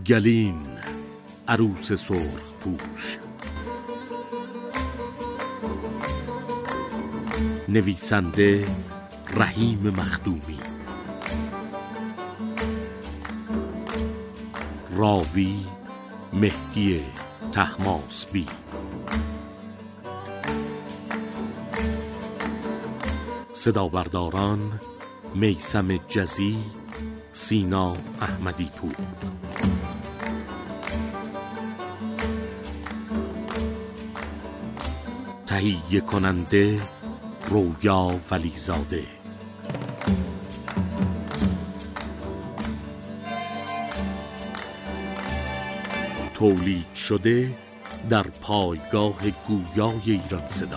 گلین عروس سرخ پوش. نویسنده رحیم مخدومی. راوی مهدی طهماسبی. صدابرداران میثم جزی، سینا احمدی پور. تهیه کننده رویا ولیزاده. تولید شده در پایگاه گویای ایران صدا.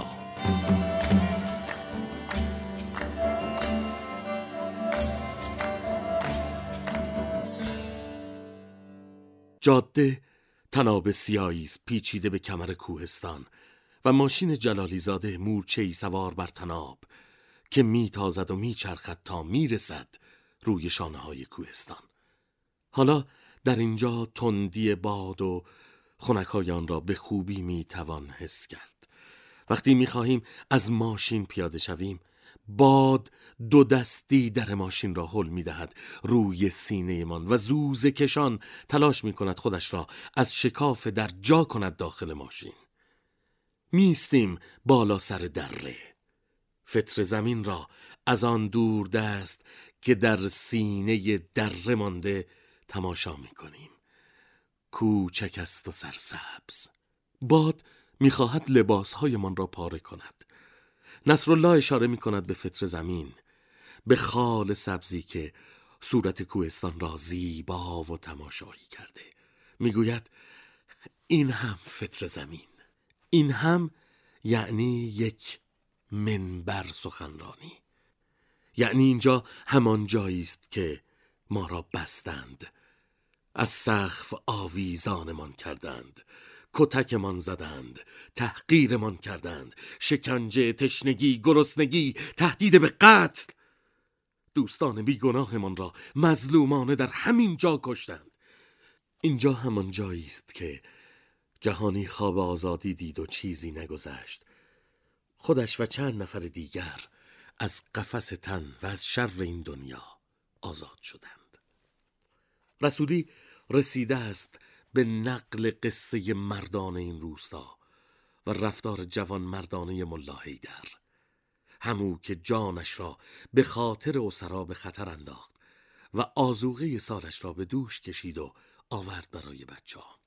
جاده طناب سیاهی پیچیده به کمر کوهستان و ماشین جلالی زاده مورچه‌ای سوار بر طناب که میتازد و میچرخد تا میرسد روی شانه‌های کوهستان. حالا در اینجا تندی باد و خنک‌های آن را به خوبی میتوان حس کرد. وقتی میخواهیم از ماشین پیاده شویم، باد دو دستی در ماشین را هل میدهد روی سینه من و زوزه کشان تلاش میکند خودش را از شکاف در جا کند داخل ماشین. میستیم بالا سر دره. فتر زمین را از آن دور دست که در سینه دره مانده تماشا میکنیم. کوچک است و سرسبز. باد میخواهد لباسهای من را پاره کند. نصرالله اشاره میکند به فتر زمین، به خال سبزی که صورت کوهستان را زیبا و تماشایی کرده. میگوید این هم فتر زمین. این هم یعنی یک منبر سخنرانی. یعنی اینجا همان جایی است که ما را بستند، از سقف آویزانمان کردند، کتکمان زدند، تحقیرمان کردند، شکنجه، تشنگی، گرسنگی، تهدید به قتل. دوستان بیگناهمان را مظلومانه در همین جا کشتند. اینجا همان جایی است که جهانی خواب آزادی دید و چیزی نگذشت. خودش و چند نفر دیگر از قفس تن و از شر این دنیا آزاد شدند. رسولی رسیده است به نقل قصه مردان این روستا و رفتار جوان مردانه ملا حیدر، همو که جانش را به خاطر اسرا به خطر انداخت و آذوقه سالش را به دوش کشید و آورد برای بچه‌ها.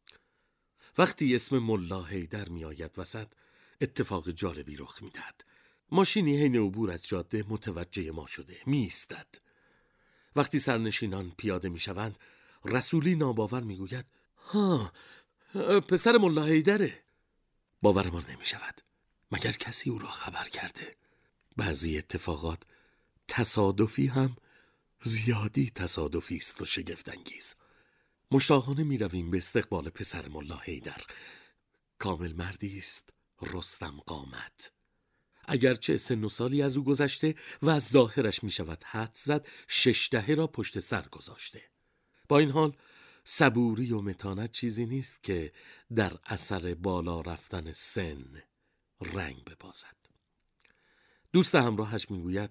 وقتی اسم ملا حیدر می آید وسط، اتفاق جالبی رخ می دهد. ماشینی حین عبور از جاده متوجه ما شده، می ایستد. وقتی سرنشینان پیاده می شوند، رسولی ناباور می گوید ها، پسر ملا حیدره. باورمان نمی شود. مگر کسی او را خبر کرده؟ بعضی اتفاقات تصادفی هم زیادی تصادفی است و شگفت‌انگیز. مشتاقانه می رویم به استقبال پسر ملا حیدر. کامل مردی است، رستم قامت. اگرچه سن و سالی از او گذشته و از ظاهرش می شود حدس زد 6 دهه را پشت سر گذاشته. با این حال صبوری و متانت چیزی نیست که در اثر بالا رفتن سن رنگ ببازد. دوست همراهش می گوید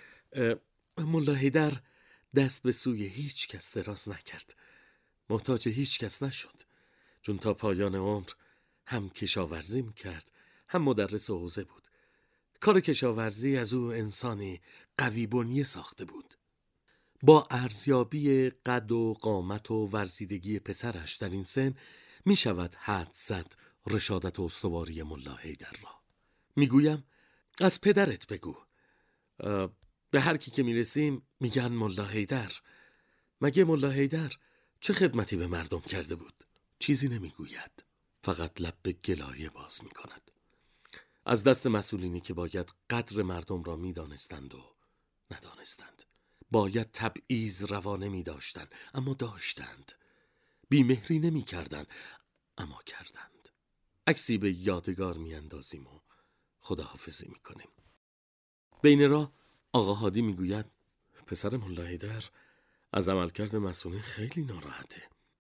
ملا حیدر دست به سوی هیچ کس دراز نکرد، محتاج هیچ کس نشد، چون تا پایان عمر هم کشاورزی میکرد هم مدرس حوزه بود. کار کشاورزی از او انسانی قوی بنیه ساخته بود. با ارزیابی قد و قامت و ورزیدگی پسرش در این سن می شود حدس زد رشادت و استواری ملا حیدر را. میگویم از پدرت بگو. به هر کی که میرسیم میگن ملا حیدر. مگه ملا حیدر چه خدمتی به مردم کرده بود؟ چیزی نمیگوید، فقط لب به گلایه باز میکند. از دست مسئولینی که باید قدر مردم را میدانستند و ندانستند. باید تبعیض روا نمیداشتند اما داشتند. بیمهری نمیکردند اما کردند. عکسی به یادگار میاندازیم و خداحافظی میکنیم. بین راه آقا هادی میگوید پسر ملا حیدر از عملکرد مسئولین خیلی ناراحته.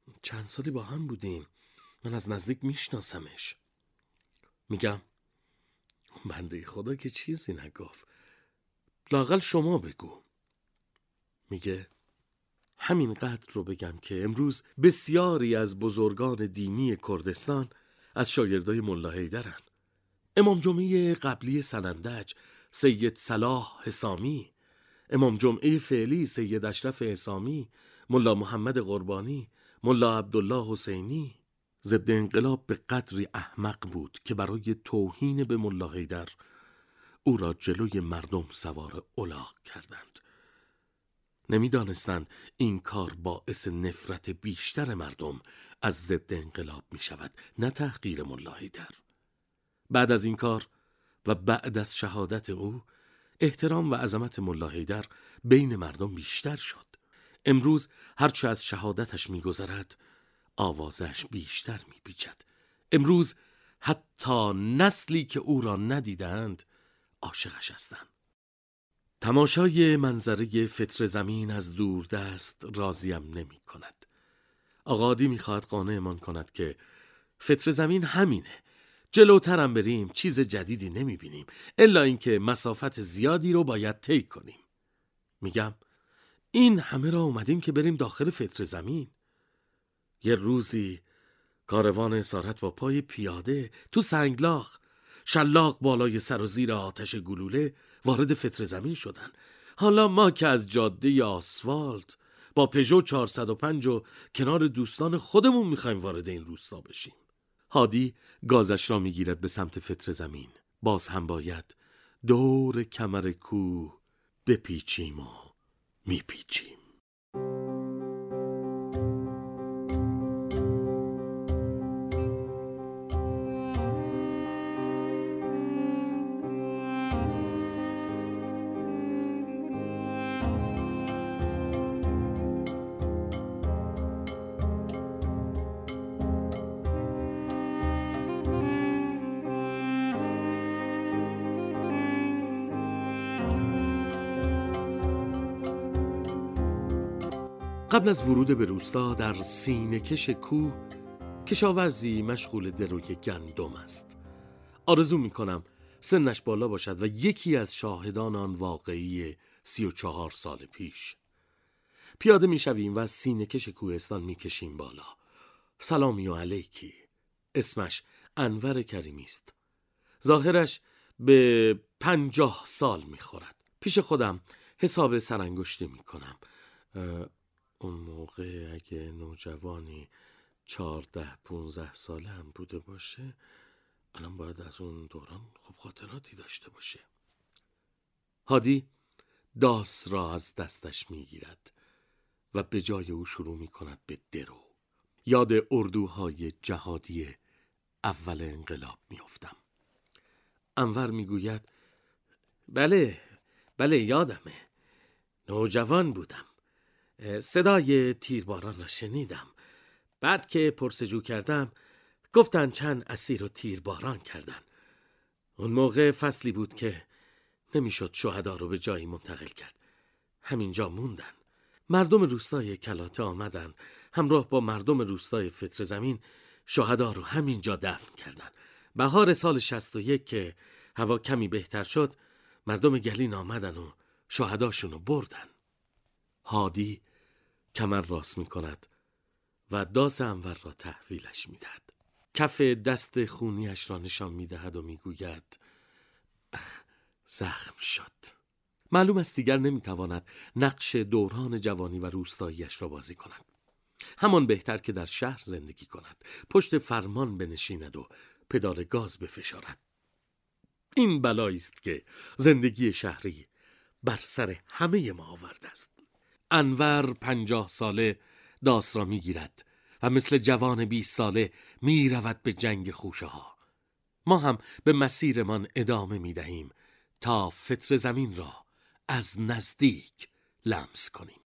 چند سالی با هم بودیم، من از نزدیک میشناسمش. میگم بنده خدا که چیزی نگفت، لااقل شما بگو. میگه همین قدر رو بگم که امروز بسیاری از بزرگان دینی کردستان از شاگردای ملا حیدرن. امام جمعه قبلی سنندج سید صلاح حسامی، امام جمعه فعلی سید اشرف حسامی، ملا محمد قربانی، ملا عبدالله حسینی. ضد انقلاب به قدری احمق بود که برای توهین به ملا حیدر او را جلوی مردم سوار الاغ کردند. نمیدانستند این کار باعث نفرت بیشتر مردم از ضد انقلاب می شود، نه تحقیر ملا حیدر. بعد از این کار و بعد از شهادت او، احترام و عظمت ملا حیدر بین مردم بیشتر شد. امروز هرچه از شهادتش می گذرد، آوازش بیشتر می پیچد. امروز حتی نسلی که او را ندیدند عاشقش هستند. تماشای منظره فتر زمین از دور دست راضیم نمی کند. آقادی می خواهد قانعمان کند که فتر زمین همینه، جلوترم بریم چیز جدیدی نمی بینیم الا اینکه مسافت زیادی رو باید طی کنیم. میگم این همه را اومدیم که بریم داخل فتر زمین. یه روزی کاروان اسارت با پای پیاده تو سنگلاخ، شلاق بالای سر و زیر آتش گلوله وارد فتر زمین شدن. حالا ما که از جاده آسفالت با پژو 405 و کنار دوستان خودمون میخوایم وارد این روستا بشیم. هادی گازش را میگیرد به سمت فتر زمین. باز هم باید دور کمر کوه بپیچیم و میپیچیم. قبل از ورود به روستا در سینه‌کش کوه کشاورزی مشغول دروی گندم است. آرزو می‌کنم سنش بالا باشد و یکی از شاهدان آن واقعی 34 سال پیش. پیاده می‌شویم و از سینه‌کش کوهستان می‌کشیم بالا. سلامی و علیکی. اسمش انور کریمی است. ظاهرش به 50 سال می‌خورد. پیش خودم حساب سرانگشتی می‌کنم. اون موقع اگه نوجوانی 14-15 ساله هم بوده باشه، الان باید از اون دوران خوب خاطراتی داشته باشه. هادی داس را از دستش میگیرد و به جای او شروع میکند به درو. یاد اردوهای جهادی اول انقلاب میافتم. انور میگوید بله یادمه، نوجوان بودم، صدای تیرباران را شنیدم. بعد که پرسجو کردم گفتن چند اسیر رو تیرباران کردن. اون موقع فصلی بود که نمیشد شهدا رو به جایی منتقل کرد، همینجا موندن. مردم روستای کلاته آمدن، همراه با مردم روستای فتر زمین شهدا رو همینجا دفن کردن. بهار سال 61 که هوا کمی بهتر شد، مردم گلین آمدن و شهداشون رو بردن. هادی کمر راست می کند و داس انور را تحویلش می دهد. کف دست خونیش را نشان می دهد و می گوید زخم شد. معلوم است دیگر نمی تواند نقش دوران جوانی و روستاییش را بازی کند. همان بهتر که در شهر زندگی کند، پشت فرمان بنشیند و پدال گاز بفشارد. این بلایی است که زندگی شهری بر سر همه ما آورده است. انور 50 ساله داس را می گیرد و مثل جوان 20 ساله می رود به جنگ خوشه ها. ما هم به مسیرمان ادامه می دهیم تا فتر زمین را از نزدیک لمس کنیم.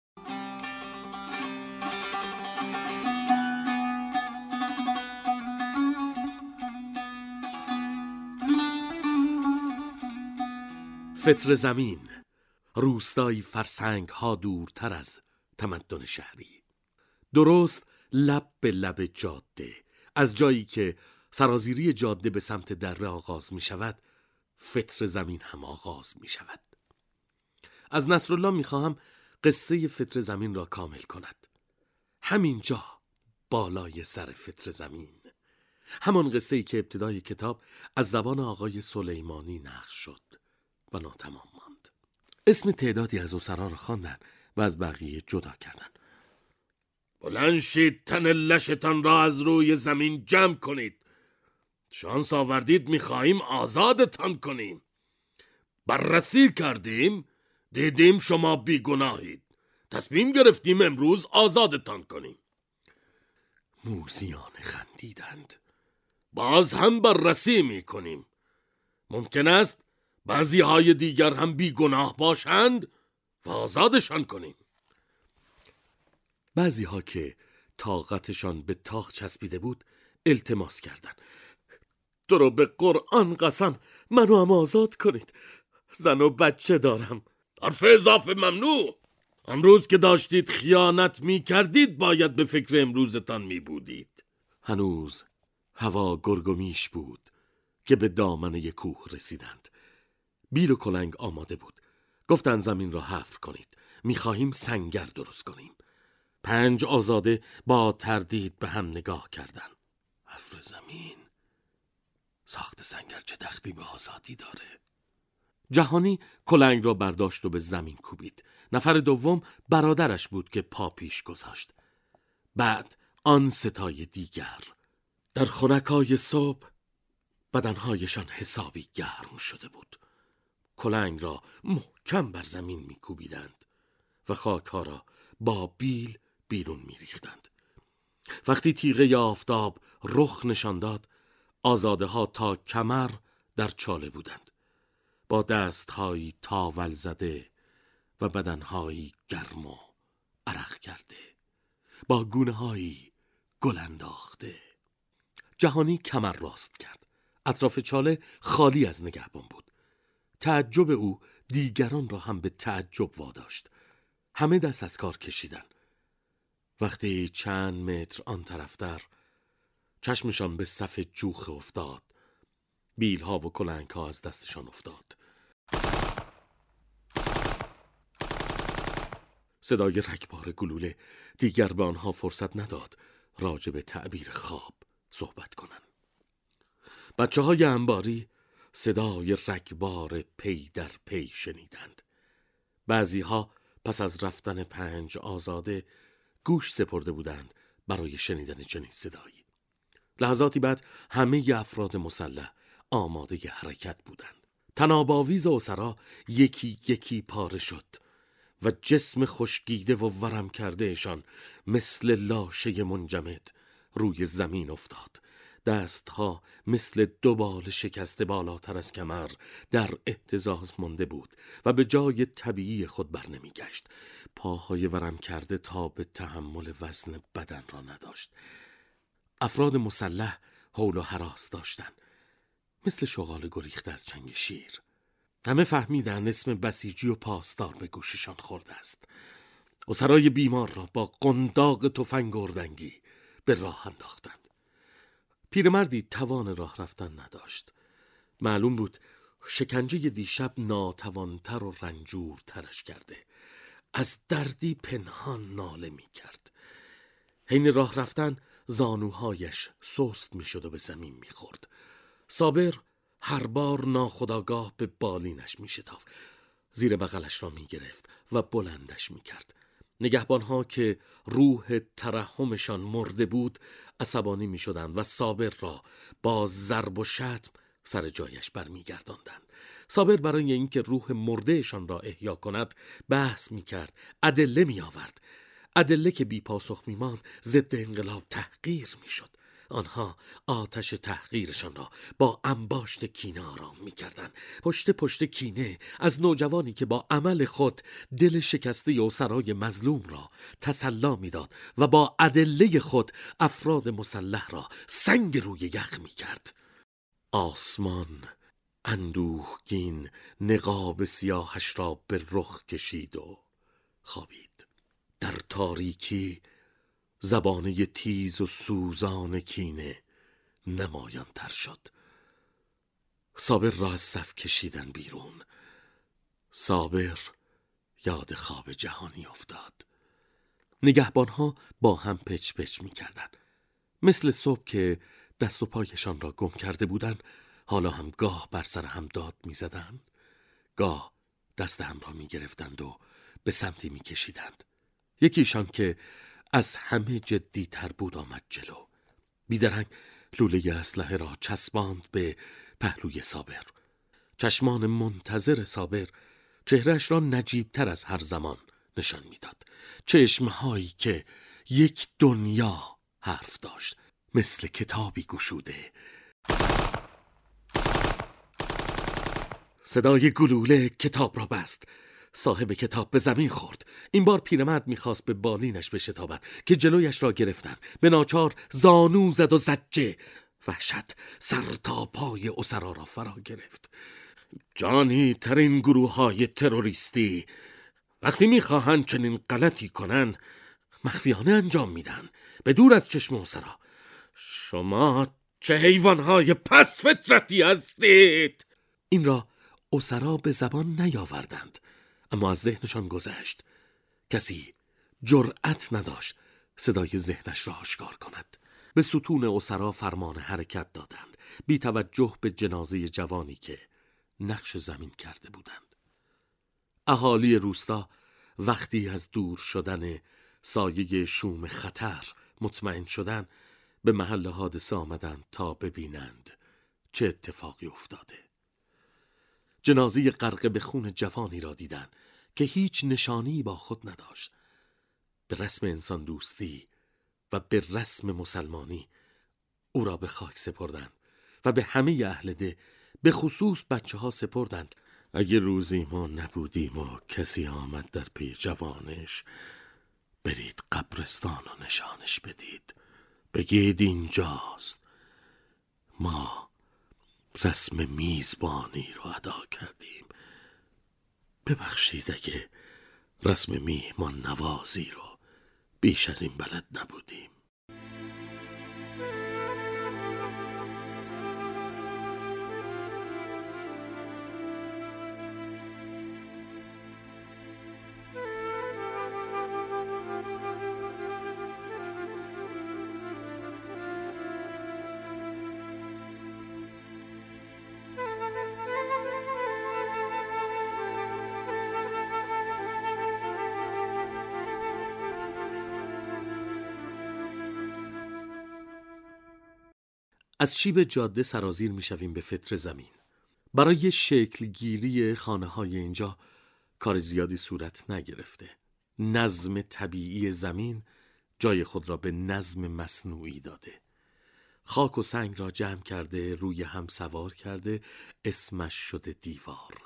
فتر زمین، روستایی فرسنگ ها دورتر از تمدن شهری. درست لب به لب جاده، از جایی که سرازیری جاده به سمت دره آغاز می شود، فطر زمین هم آغاز می شود. از نصرالله می خواهم قصه فطر زمین را کامل کند. همینجا بالای سر فطر زمین، همان قصه‌ای که ابتدای کتاب از زبان آقای سلیمانی نقل شد و ناتمام ماند. اسم تعدادی از اسرا را خواندن و از بقیه جدا کردن. بلند شید، تن لشتان را از روی زمین جمع کنید. شانس آوردید می‌خواهیم آزادتان کنیم. بررسی کردیم، دیدیم شما بیگناهید. تصمیم گرفتیم امروز آزادتان کنیم. موذیان خندیدند. باز هم بررسی می‌کنیم. ممکن است بعضی های دیگر هم بیگناه باشند و آزادشان کنیم. بعضی ها که طاقتشان به تاق چسبیده بود التماس کردند. تو رو به قرآن قسم، منو هم آزاد کنید. زن و بچه دارم. حرف اضافه ممنوع. امروز که داشتید خیانت می کردید باید به فکر امروزتان می بودید. هنوز هوا گرگومیش بود که به دامنه کوه رسیدند. بیل و کلنگ آماده بود. گفتند زمین را حفر کنید. می‌خواهیم سنگر درست کنیم. 5 آزاده با تردید به هم نگاه کردند. حفر زمین، ساخت سنگر چه دخلی به آزادی داره؟ جهانی کلنگ را برداشت و به زمین کوبید. نفر دوم برادرش بود که پا پیش گذاشت. بعد آن ستای دیگر. در خنکای صبح بدنهایشان حسابی گرم شده بود. کلنگ را محکم بر زمین می‌کوبیدند و خاک‌ها را با بیل بیرون می‌ریختند. وقتی تیغه آفتاب رخ نشان داد، آزاده‌ها تا کمر در چاله بودند، با دست‌هایی تاول زده و بدن‌هایی گرم و عرق کرده، با گونه‌هایی گل انداخته. جهانی کمر راست کرد. اطراف چاله خالی از نگهبان بود. تعجب او دیگران را هم به تعجب واداشت. همه دست از کار کشیدن. وقتی چند متر آن طرفتر چشمشان به صف جوخه افتاد، بیلها و کلنگها از دستشان افتاد. صدای رگبار گلوله دیگر به آنها فرصت نداد راجع به تعبیر خواب صحبت کنند. بچه‌های انباری صدای رگبار پی در پی شنیدند. بعضی‌ها پس از رفتن 5 آزاده گوش سپرده بودند برای شنیدن چنین صدایی. لحظاتی بعد همه افراد مسلح آماده حرکت بودند. تناب‌آویز اسرا یکی یکی پاره شد و جسم خشکیده و ورم کردهشان مثل لاشه منجمد روی زمین افتاد. دستها مثل 2 بال شکسته بالاتر از کمر در اهتزاز مانده بود و به جای طبیعی خود بر نمی گشت. پاهای ورم کرده تا به تحمل وزن بدن را نداشت. افراد مسلح هول و هراس داشتند، مثل شغال گریخته از چنگ شیر. همه فهمیدن اسم بسیجی و پاسدار به گوششان خورده است. اسرای بیمار را با قنداق تفنگ اردنگی به راه انداختند. پیرمردی توان راه رفتن نداشت. معلوم بود شکنجه دیشب ناتوانتر و رنجورترش کرده. از دردی پنهان ناله می کرد. حین راه رفتن زانوهایش سست می شد و به زمین می خورد. صابر هر بار ناخودآگاه به بالینش می شتافت. زیر بغلش را می گرفت و بلندش می کرد. نگهبانها که روح ترحمشان مرده بود عصبانی می شدند و صابر را با ضرب و شتم سر جایش برمی گرداندند. صابر برای اینکه روح مردهشان را احیا کند بحث می کرد، ادله می آورد. ادله که بی پاسخ می ماند ضد انقلاب تحقیر می شد. آنها آتش تحقیرشان را با انباشت کینه آرام می کردن. پشت پشت کینه از نوجوانی که با عمل خود دل شکسته اسرای مظلوم را تسلا می داد و با ادله خود افراد مسلح را سنگ روی یخ می کرد. آسمان اندوهگین نقاب سیاهش را به رخ کشید و خوابید. در تاریکی زبانه تیز و سوزان کینه نمایان تر شد. صابر را از صف کشیدن بیرون. صابر یاد خواب جهانی افتاد. نگهبانها با هم پچ پچ می کردن. مثل صبح که دست و پایشان را گم کرده بودند، حالا هم گاه بر سر هم داد می زدند، گاه دست هم را می گرفتند و به سمتی می کشیدند. یکیشان که از همه جدی تر بود آمد جلو. بیدرنگ لوله اسلحه را چسباند به پهلوی صابر. چشمان منتظر صابر چهرهش را نجیبتر از هر زمان نشان میداد. چشمهایی که یک دنیا حرف داشت، مثل کتابی گشوده. صدای گلوله کتاب را بست. صاحب کتاب به زمین خورد. این بار پیرمرد میخواست به بالینش بشتابد که جلویش را گرفتن. به ناچار زانو زد و زجه. وحشت سر تا پای اسرا را فرا گرفت. جانی ترین گروه های تروریستی وقتی میخواهند چنین غلطی کنن مخفیانه انجام میدن، به دور از چشم اسرا. شما چه حیوانهای پس فطرتی هستید؟ این را اسرا به زبان نیاوردند، اما از ذهنشان گذشت. کسی جرأت نداشت صدای ذهنش را آشکار کند. به ستون اسرا فرمان حرکت دادند، بی توجه به جنازه جوانی که نقش زمین کرده بودند. اهالی روستا وقتی از دور شدن سایه شوم خطر مطمئن شدند، به محل حادثه آمدند تا ببینند چه اتفاقی افتاده. جنازه غرق به خون جوانی را دیدند که هیچ نشانی با خود نداشت. به رسم انسان دوستی و به رسم مسلمانی او را به خاک سپردند و به همه اهل ده، به خصوص بچه ها سپردند. اگه روزی ما نبودیم و کسی آمد در پی جوانش، برید قبرستان و نشانش بدید، بگید اینجاست. ما رسم میزبانی رو ادا کردیم. ببخشید اگه رسم میهمان نوازی رو بیش از این بلد نبودیم. از شیب جاده سرازیر میشویم به فطر زمین. برای شکل گیری خانه های اینجا کار زیادی صورت نگرفته. نظم طبیعی زمین جای خود را به نظم مصنوعی داده. خاک و سنگ را جمع کرده، روی هم سوار کرده، اسمش شده دیوار.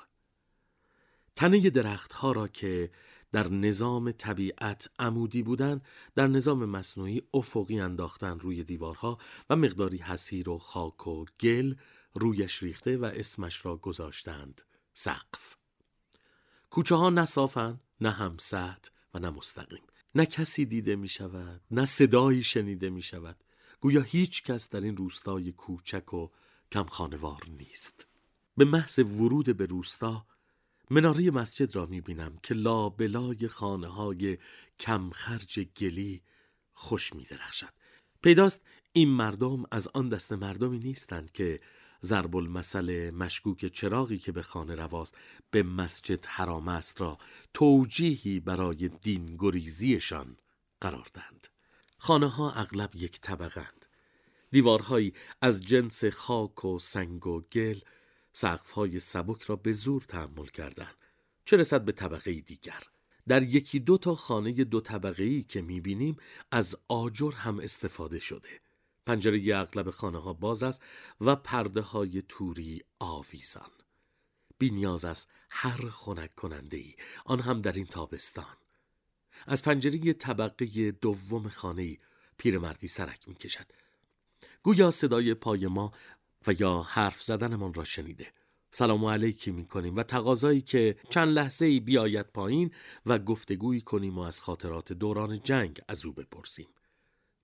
تنه درختها را که در نظام طبیعت عمودی بودند، در نظام مصنوعی افقی انداختن روی دیوارها و مقداری حصیر و خاک و گل رویش ریخته و اسمش را گذاشتند سقف. کوچه ها نه صافند، نه هم سطح و نه مستقیم. نه کسی دیده می شود، نه صدایی شنیده می شود. گویا هیچ کس در این روستای کوچک و کم خانوار نیست. به محض ورود به روستا مناره مسجد را می‌بینم که لابلای خانه‌های کمخرج گلی خوش می‌درخشد. پیداست این مردم از آن دست مردمی نیستند که ضرب المثل مشکوک چراغی که به خانه رواست به مسجد حرام است را توجیهی برای دین گریزیشان قرار دهند. خانه‌ها اغلب یک طبقه‌اند. دیوارهایی از جنس خاک و سنگ و گل سقف‌های سبک را به زور تحمل کردند، چه رسد به طبقه دیگر. در یکی دو تا خانه دو طبقه‌ای که می‌بینیم از آجر هم استفاده شده. پنجره اغلب خانه‌ها باز است و پرده‌های توری آویزان. بی نیاز است هر خنک کننده‌ای، آن هم در این تابستان. از پنجره طبقه دوم خانه‌ای پیرمردی سرک می‌کشد. گویا صدای پای ما و یا حرف زدنمان را شنیده. سلام علیکی می‌کنیم و تقاضایی که چند لحظه‌ای بیاید پایین و گفتگویی کنیم و از خاطرات دوران جنگ از او بپرسیم.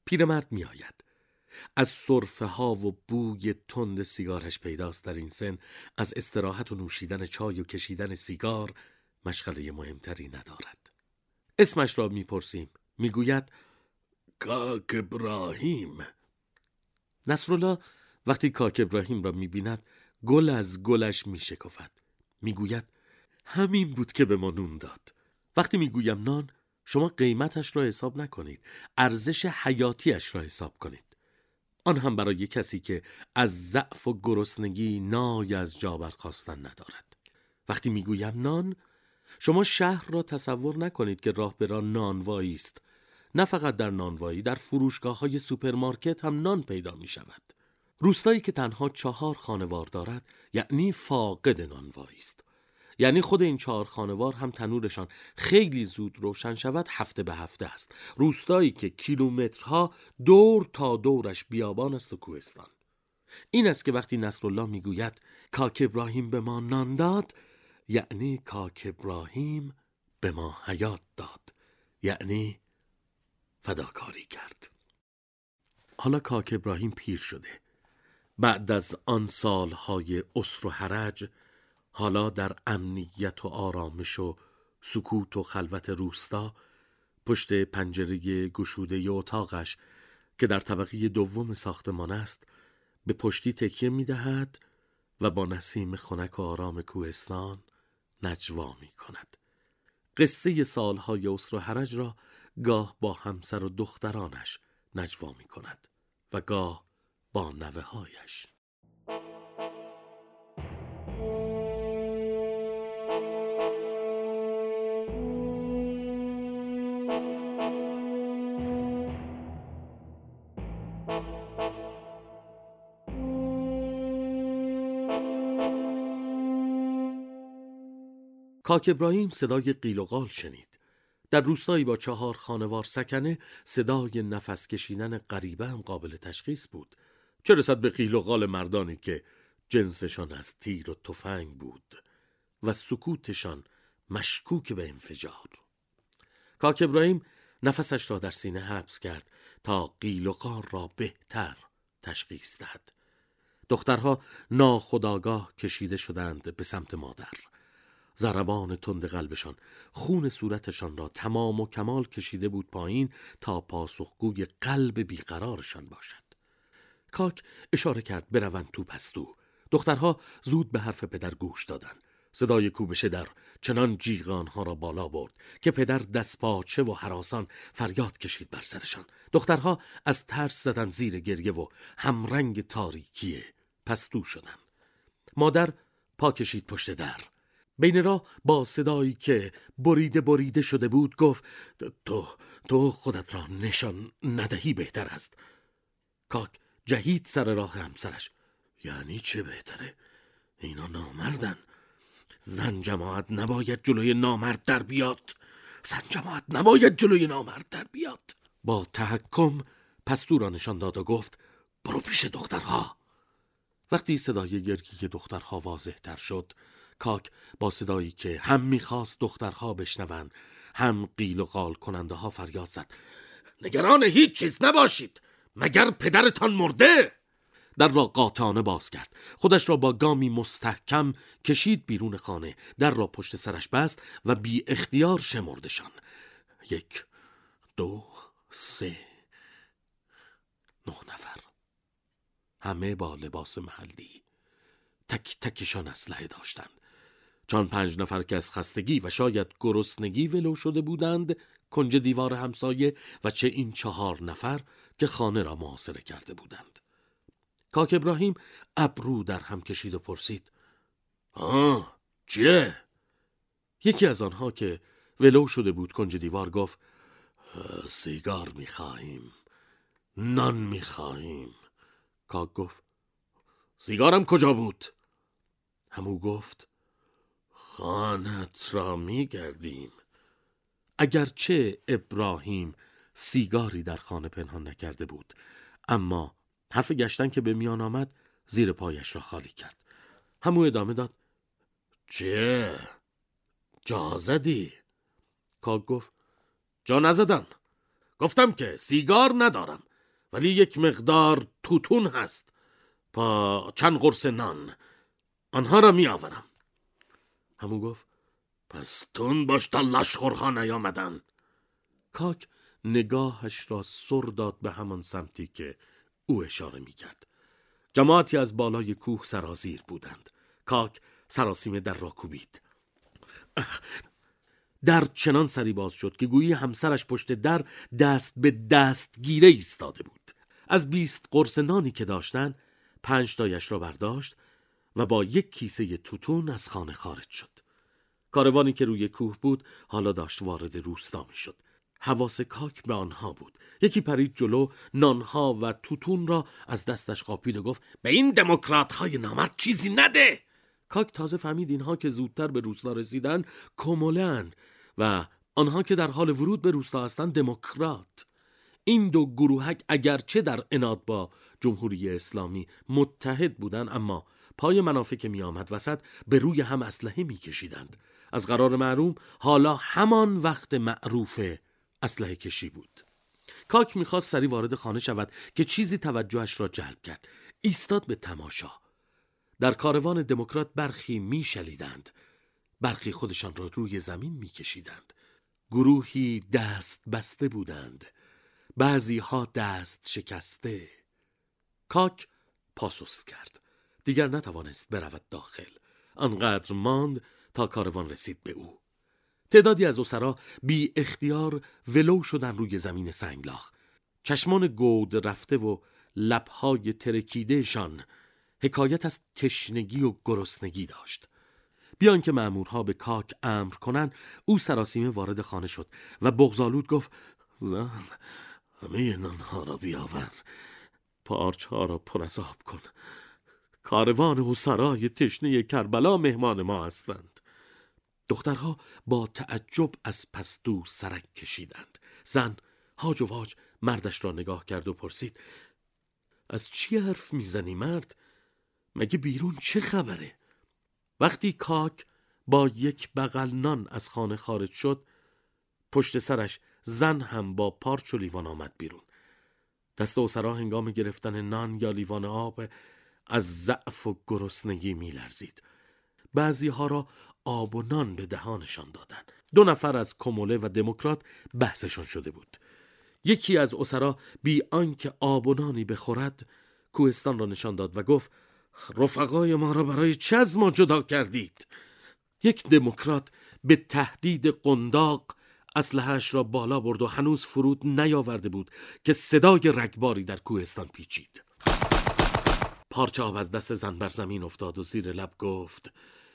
پیرمرد می آید. از سرفه ها و بوی تند سیگارش پیداست در این سن از استراحت و نوشیدن چای و کشیدن سیگار مشغله مهمتری ندارد. اسمش را میپرسیم. میگوید کاک ابراهیم. نصرالله وقتی کاک ابراهیم را میبیند گل از گلش میشکفد. میگوید همین بود که به ما نون داد. وقتی میگویم نان، شما قیمتش را حساب نکنید، ارزش حیاتیش را حساب کنید. آن هم برای کسی که از ضعف و گرسنگی نای از جا برخاستن ندارد. وقتی میگویم نان، شما شهر را تصور نکنید که راه به راه نانوایی است. نه فقط در نانوایی، در فروشگاه‌های سوپرمارکت هم نان پیدا می شود. روستایی که تنها 4 خانوار دارد یعنی فاقد نانوایی است. یعنی خود این 4 خانوار هم تنورشان خیلی زود روشن شود هفته به هفته است. روستایی که کیلومترها دور تا دورش بیابان است و کوهستان. این است که وقتی نصرالله میگوید کاک ابراهیم به ما نان داد، یعنی کاک ابراهیم به ما حیات داد، یعنی فداکاری کرد. حالا کاک ابراهیم پیر شده. بعد از آن سالهای اسر و حرج، حالا در امنیت و آرامش و سکوت و خلوت روستا، پشت پنجره گشوده اتاقش که در طبقه دوم ساختمان است، به پشتی تکیه می دهد و با نسیم خنک و آرام کوهستان نجوا می کند. قصه سالهای اسر و حرج را گاه با همسر و دخترانش نجوا می کند و گاه با نوه‌هایش. کاک ابراهیم صدای قیل و قال شنید. در روستایی با 4 خانوار سکنه صدای نفس کشیدن غریبه هم قابل تشخیص بود. چه رسد به قیل و قال مردانی که جنسشان از تیر و تفنگ بود و سکوتشان مشکوک به انفجار. کاک ابراهیم نفسش را در سینه حبس کرد تا قیل و قال را بهتر تشخیص دهد. دخترها ناخودآگاه کشیده شدند به سمت مادر. ضربان تند قلبشان خون صورتشان را تمام و کمال کشیده بود پایین تا پاسخگوی قلب بیقرارشان باشد. کاک اشاره کرد بروند تو پستو. دخترها زود به حرف پدر گوش دادند. صدای کوبش در چنان جیغانها را بالا برد که پدر دستپاچه و هراسان فریاد کشید بر سرشان. دخترها از ترس زدند زیر گریه و همرنگ تاریکی پستو شدند. مادر پا کشید پشت در. بین راه با صدایی که بریده شده بود گفت تو خودت را نشان ندهی بهتر است. کاک جهید سر راه همسرش. یعنی چه بهتره؟ اینا نامردن. زن جماعت نباید جلوی نامرد در بیاد. با تحکم پستو را نشان داد و گفت برو پیش دخترها. وقتی صدای گریه دخترها واضح تر شد، کاک با صدایی که هم میخواست دخترها بشنوند هم قیل و قال کننده ها فریاد زد نگران هیچ چیز نباشید، مگر پدرتان مرده؟ در را قاطعانه باز کرد. خودش را با گامی مستحکم کشید بیرون خانه. در را پشت سرش بست و بی اختیار شمردشان. 1 2 3 9 نفر. همه با لباس محلی. تک تکشان اسلحه داشتند. چون 5 نفر که از خستگی و شاید گرسنگی ولو شده بودند کنج دیوار همسایه و چه این 4 نفر که خانه را محاصره کرده بودند. کاک ابراهیم ابرو در هم کشید و پرسید چیه؟ یکی از آنها که ولو شده بود کنج دیوار گفت سیگار می‌خواهیم، نان می‌خواهیم. کاک گفت سیگارم کجا بود؟ همو گفت خانت را می‌گردیم. اگرچه ابراهیم سیگاری در خانه پنهان نکرده بود، اما حرف گشتن که به میان آمد زیر پایش را خالی کرد. همو ادامه داد چه؟ جا زدی؟ کاک گفت جا نزدم. گفتم که سیگار ندارم. ولی یک مقدار توتون هست با چند قرص نان، آنها را می آورم. همو گفت پس تون باش تا لشخورها نیامدن. کاک نگاهش را سر داد به همان سمتی که او اشاره می کرد. جماعتی از بالای کوه سرازیر بودند. کاک سراسیمه در را کوبید. در چنان سری باز شد که گویی همسرش پشت در دست به دستگیره ایستاده بود. از 20 قرص نانی که داشتن 5 تایش را برداشت و با یک کیسه توتون از خانه خارج شد. کاروانی که روی کوه بود حالا داشت وارد روستا می شد. حواس کاک به آنها بود. یکی پرید جلو، نانها و توتون را از دستش قاپید و گفت به این دموکرات های نامرد چیزی نده. کاک تازه فهمید اینها که زودتر به روستا رسیدن کموله‌اند و آنها که در حال ورود به روستا هستند دموکرات. این دو گروهک اگرچه در عناد با جمهوری اسلامی متحد بودند، اما پای منافع که می آمد وسط به روی هم اسلحه می کشیدند. از قرار معلوم حالا همان وقت معروف اسلحه کشی بود. کاک میخواست سری وارد خانه شود که چیزی توجهش را جلب کرد. ایستاد به تماشا. در کاروان دموکرات برخی میشلیدند، برخی خودشان را روی زمین میکشیدند. گروهی دست بسته بودند، بعضی ها دست شکسته. کاک پاسوست کرد. دیگر نتوانست برود داخل. آنقدر ماند تا کاروان رسید به او. تعدادی از اسرا بی اختیار ولو شدن روی زمین سنگلاخ. چشمان گود رفته و لبهای ترکیدهشان حکایت از تشنگی و گرسنگی داشت. بیان که مأمورها به کاک امر کنن، او سراسیمه وارد خانه شد و بغض‌آلود گفت زن، همه نانها را بیاور، پارچها را پر از آب کن. کاروان اسرای تشنه کربلا مهمان ما هستند. دخترها با تعجب از پستو سرک کشیدند. زن هاج و واج مردش را نگاه کرد و پرسید از چی حرف میزنی مرد؟ مگه بیرون چه خبره؟ وقتی کاک با یک بغل نان از خانه خارج شد، پشت سرش زن هم با پارچ و لیوان آمد بیرون. دست اسرا هنگام گرفتن نان یا لیوان آب از ضعف و گرسنگی میلرزید. بعضی ها را آب و نان به دهانشان دادن. 2 نفر از کموله و دموکرات بحثشان شده بود. یکی از اسرا بی آنکه آب و نانی بخورد کوهستان را نشان داد و گفت رفقای ما را برای چه از ما جدا کردید؟ یک دموکرات به تهدید قنداق اسلحه‌اش را بالا برد و هنوز فرود نیاورده بود که صدای رگباری در کوهستان پیچید. پارچه آب از دست زن بر زمین افتاد و زیر لب گفت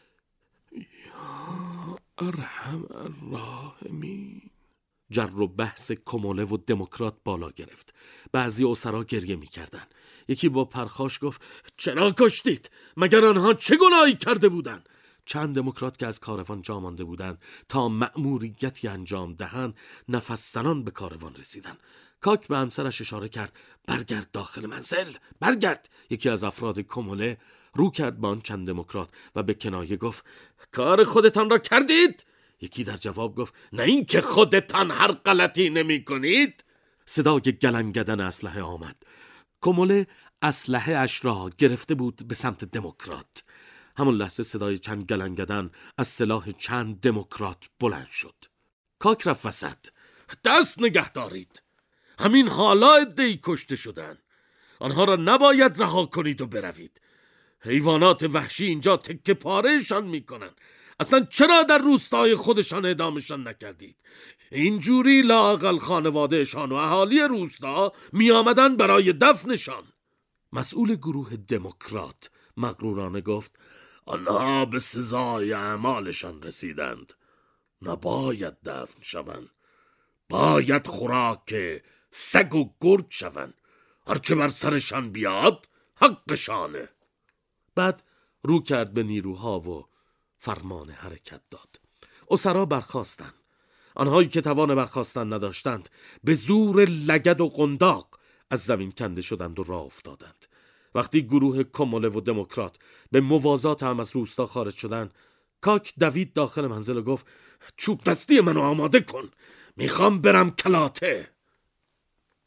یا ارحم الراحمین. جر و بحث کموله و دموکرات بالا گرفت. بعضی اسرا گریه می کردن. یکی با پرخاش گفت چرا کشتید؟ مگر آنها چه گناهی کرده بودند؟ چند دموکرات که از کاروان جا مانده بودند تا مأموریتی انجام دهند نفس زنان به کاروان رسیدند. کاک به همسرش اشاره کرد برگرد داخل منزل، برگرد. یکی از افراد کموله رو کرد به آن چند دموکرات و به کنایه گفت کار خودتان را کردید؟ یکی در جواب گفت نه این که خودتان هر غلطی نمی کنید. صدای گلنگدن اسلحه آمد. کموله اسلحه اش را گرفته بود به سمت دموکرات. همون لحظه صدای چند گلنگدن از سلاح چند دموکرات بلند شد. کاک رفت وسط. دست نگه دارید. همین حالا عده‌ای کشته شدن. آنها را نباید رها کنید و بروید. حیوانات وحشی اینجا تکه پارهشان میکنن. اصلا چرا در روستای خودشان اعدامشان نکردید؟ اینجوری لااقل خانوادهشان و اهالی روستا می آمدن برای دفنشان. مسئول گروه دموکرات مغرورانه گفت آنها به سزای اعمالشان رسیدند. نباید دفن شوند. باید خوراک سگ و گرگ شوند. هرچه بر سرشان بیاد حقشانه. بعد رو کرد به نیروها و فرمان حرکت داد. اسرا برخاستند. آنهایی که توان برخاستن نداشتند به زور لگد و قنداق از زمین کنده شدند و راه افتادند. وقتی گروه کموله و دموکرات به موازات هم از روستا خارج شدند، کاک دوید داخل منزل و گفت چوب دستی منو آماده کن، میخوام برم کلاته.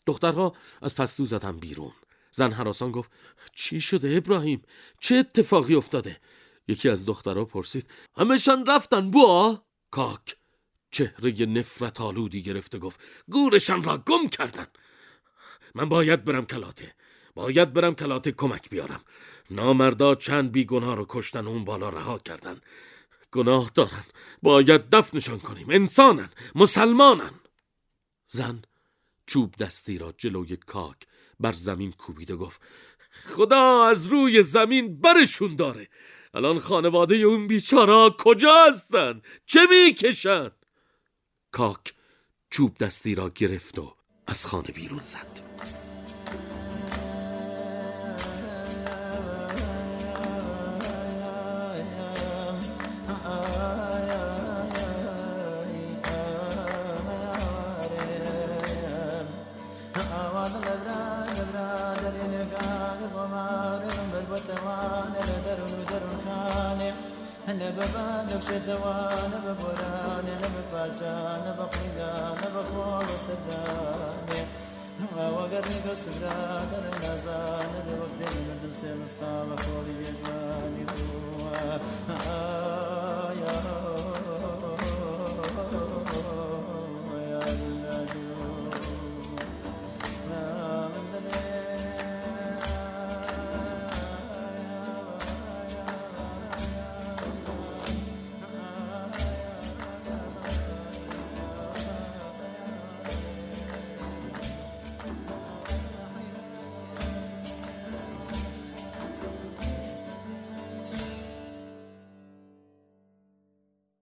دخترها از پستو زدن بیرون. زن هراسان گفت چی شده ابراهیم؟ چه اتفاقی افتاده؟ یکی از دخترها پرسید همشان رفتن بوا؟ کاک چهره نفرت آلودی گرفته گفت گورشان را گم کردن. من باید برم کلاته کمک بیارم. نامردا چند بیگناه رو کشتن و اون بالا رها کردن. گناه دارن، باید دفنشان کنیم. انسانن، مسلمانن. زن چوب دستی را جلوی کاک بر زمین کوبید و گفت خدا از روی زمین برشون داره. الان خانواده اون بیچارا کجا هستن؟ چه میکشن؟ کاک چوب دستی را گرفت و از خانه بیرون زد. نه بابا نقش دوان نه ببران نه بپرچان نه بقیدان نه بخوال سردان وگر نگوش سردان در نزان در وقت من دوست مسقام خوری جوانی